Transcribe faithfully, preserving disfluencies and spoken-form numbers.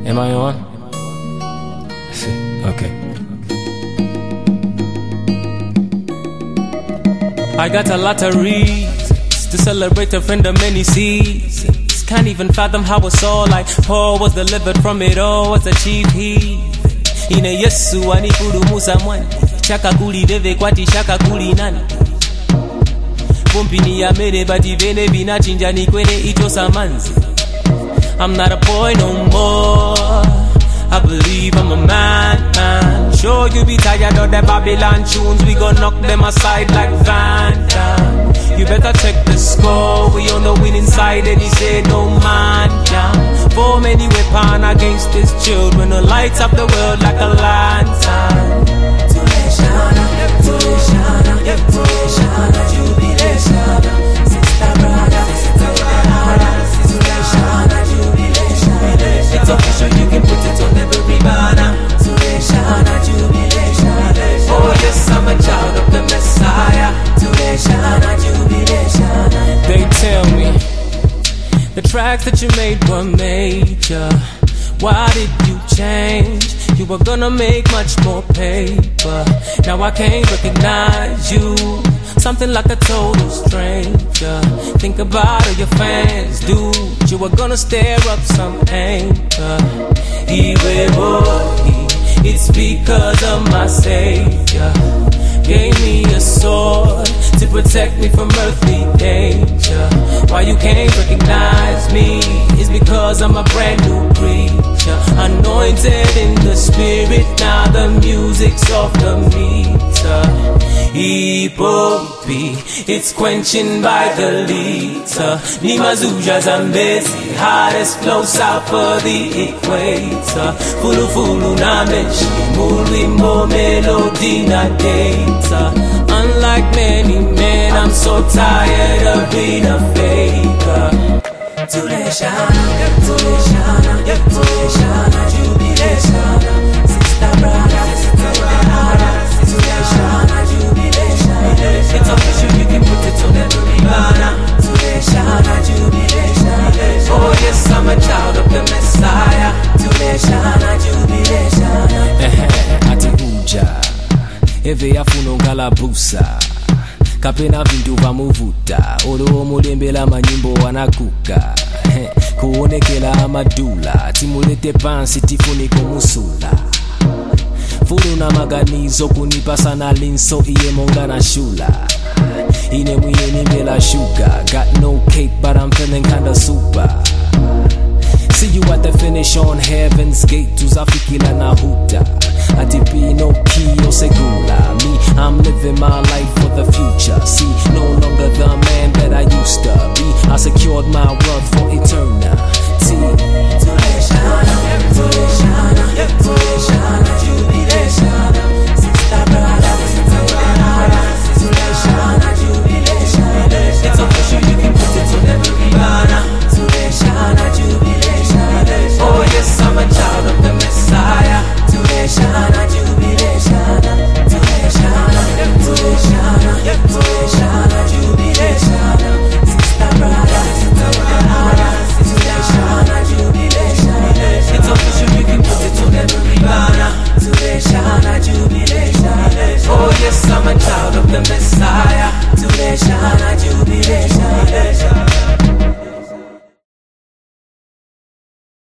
Am I on? Okay. I got a lot of reasons to celebrate a friend of many seasons. Can't even fathom how it's all like Paul was delivered from it all as a chief heathen. Ine Yesu anikuru Musa mwani Chaka kuli deve kwati shaka kuli nani Pumpini ya mere bati vene vina chinja ni kwene ito samanzi. I'm not a boy no more, I believe I'm a man, man. Sure you be tired of the Babylon tunes, we gon' knock them aside like Van Damme. You better check the score, we on the winning side and he said no man down. For many weapon against his children, who lights up the world like a lantern. Tuleshana, Tuleshana, Tuleshana, jubilation. Sister brother, sister brother, Tuleshana, jubilation. It's official, you can put it on every banner. Tuleshana, jubilation. Oh yes, I'm a child of the Messiah. Tuleshana, jubilation. They tell me the tracks that you made were major. Why did you change? You were gonna make much more paper. Now I can't recognize you. Something like a total stranger. Think about all your fans, dude. You were gonna stir up some anger. It's because of my Savior. Gave me a sword to protect me from earthly danger. Why you can't recognize me is because I'm a brand new creature. Anointed in the spirit, now the music's off the meter. Ipopi, it's quenching by the liter. Nimazuja Zambezi, hottest flow south of the equator. Fulu fulu na mechi, mulimbo melody na data. Unlike many men, I'm so tired of being a faker. Tuleshana, Tuleshana, Tuleshana, jubilation. Sister brother, sister brother, Tuleshana, jubilation. It's official, you can put it on every banner. Tuleshana, jubilation. Oh yes, I'm a child of the Messiah. Tuleshana, jubilation. Ati uja, eve yafuno ngalabusa. Kapena vindu vamuvuta, olo mulembela manyimbo wanakuka. Kuonekela amadula, timulete pansi tifuniko musula. Fulu na maganizo kunipa sana linso iye monga na shula. Ine mwenye nimbela sugar, got no cake but I'm feeling kinda super. See you at the finish on heaven's gate, tuzafikila na huta. Atipi no kiyo segula. Me, I'm living my life for the future. See, no longer the man that I used to be. I secured my wealth for eternal.